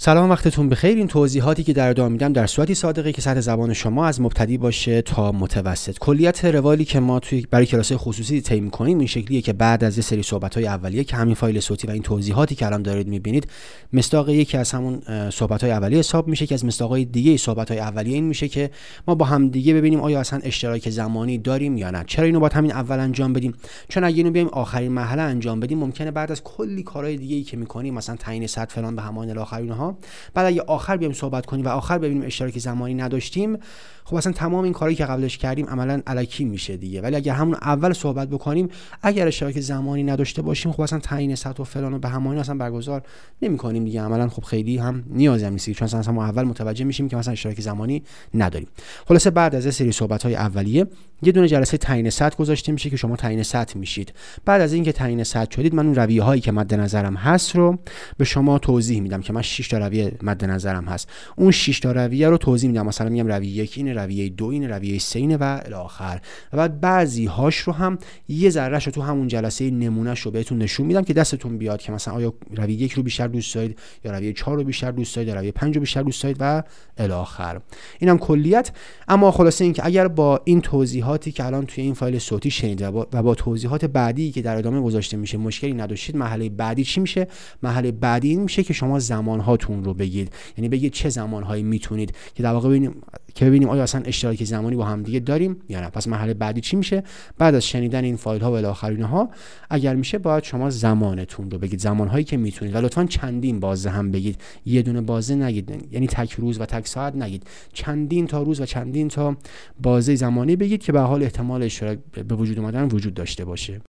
سلام، وقتتون بخیر. این توضیحاتی که در ادامه میدم در صورتی صادقه که سطح زبان شما از مبتدی باشه تا متوسط. کلیت روالی که ما برای کلاس‌های خصوصی طی می‌کنیم این شکلیه که بعد از یه سری صحبت‌های اولیه که همین فایل صوتی و این توضیحاتی که الان دارید می‌بینید مصداق یکی از همون صحبت‌های اولیه حساب میشه، که از مصداق‌های دیگه صحبت‌های اولیه این میشه که ما با هم دیگه ببینیم آیا اصلا اشتراک زمانی داریم یا نه. چرا اینو باید همین اول انجام بدیم؟ چون اگه اینو بیایم آخرین مرحله انجام بدیم ممکنه بعد از کلی کارهای دیگه‌ای که می‌کنیم، مثلا تعیین سطح فلان به همان الی آخر اینها، بعد اگه آخر بیایم صحبت کنیم و آخر ببینیم اشتراک زمانی نداشتیم، خب اصلا تمام این کارهایی که قبلش کردیم عملاً الکی میشه دیگه. ولی اگه همون اول صحبت بکنیم، اگر اشتراک زمانی نداشته باشیم، خب اصلا تعیین سطح و فلان و به همانی اصلا برگزار نمی‌کنیم دیگه. عملاً خب خیلی هم نیازی هم نیست، چون اصلا ما اول متوجه میشیم که مثلا اشتراک زمانی نداریم. خلاصه بعد از سری صحبت‌های اولیه یه دونه جلسه تعیین سطح گذاشته میشه که شما تعیین سطح میشید. بعد از اینکه تعیین سطح شدید، من اون رویه‌هایی که مد نظرم هست رو به شما توضیح میدم که من 6 تا رویه مد نظرم هست. اون 6 تا رویه رو توضیح میدم. مثلا میگم رویه 1 اینه، رویه 2 اینه، رویه 3 اینه و الی آخر. و بعد بعضی هاش رو هم یه ذره‌شو تو همون جلسه نمونهش رو بهتون نشون میدم که دستتون بیاد که مثلا آیا رویه 1 رو بیشتر دوست دارید یا رویه 4 رو بیشتر دوست دارید یا رویه 5 رو بیشتر دوست دارید و الی آخر. اینم کلیت. اما خلاصه این که اگر با این توضیحاتی که الان توی این فایل صوتی شنیدید و با توضیحات بعدی که در ادامه گذاشته میشه مشکلی نداشتید، مرحله بعدی چی میشه؟ مرحله بعدی این میشه که شما زمانهاتون رو بگید. یعنی بگید چه زمانهایی میتونید که در واقع ببینیم آیا اصلا اشتراک زمانی با هم دیگه داریم یا نه. پس مرحله بعدی چی میشه؟ بعد از شنیدن این فایل ها و الی آخر اینها، اگر میشه باید شما زمانتون رو بگید، زمانهایی که میتونید، و لطفاً چندین بازه هم بگید، یه دونه بازه نگید، یعنی تک روز و تک ساعت نگید، چندین تا روز و چندین تا بازه زمانی بگید که به حال احتمال اشتراک به وجود اومدن وجود داشته باشه.